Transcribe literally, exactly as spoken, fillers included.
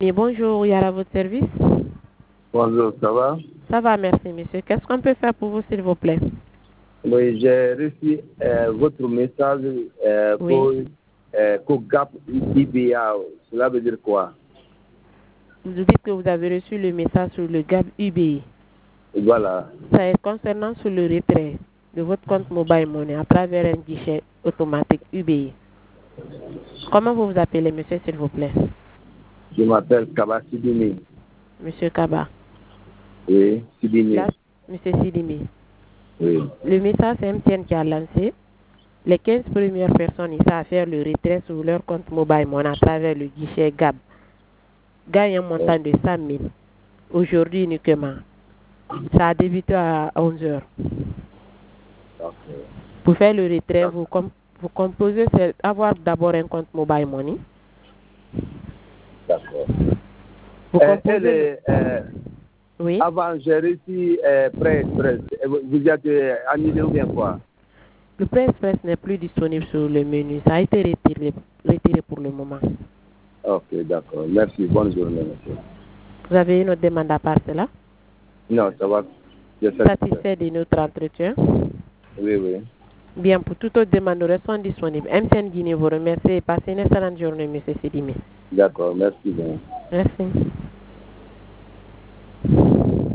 Et bonjour, Yara, à votre service. Bonjour, ça va? Ça va, merci, monsieur. Qu'est-ce qu'on peut faire pour vous, s'il vous plaît? Oui, j'ai reçu euh, votre message euh, Oui. pour, euh, pour Gap I B A. Cela veut dire quoi? Vous dites que vous avez reçu le message sur le Gap U B I. Voilà. Ça est concernant sur le retrait de votre compte Mobile Money à travers un guichet automatique U B I. Comment vous vous appelez, monsieur, s'il vous plaît? Je m'appelle Kaba Sidimi. Monsieur Kaba. Oui, Sidimi. Là, monsieur Sidimi. Oui. Le message, c'est M T N qui a lancé. Les quinze premières personnes ici à faire le retrait sur leur compte Mobile Money à travers le guichet Gab gagnent un montant de cent mille. Aujourd'hui uniquement. Ça a débuté à onze heures. Okay. Pour faire le retrait, vous, com vous composez, c'est avoir d'abord un compte Mobile Money. D'accord. Vous Euh, composez... les, euh, oui. Avant, j'ai reçu euh, Prêt Express. Vous êtes euh, annulé ou bien quoi? Le Prêt Express n'est plus disponible sur le menu. Ça a été retiré, retiré pour le moment. Ok, d'accord. Merci. Bonne journée, monsieur. Vous avez une autre demande à part cela? Non, ça va. Satisfait de notre entretien? Oui, oui. Bien, pour toute autre demande, nous restons disponibles. M T N Guinée vous remercie et passez une excellente journée, monsieur Sidimi. D'accord, merci bien. Merci.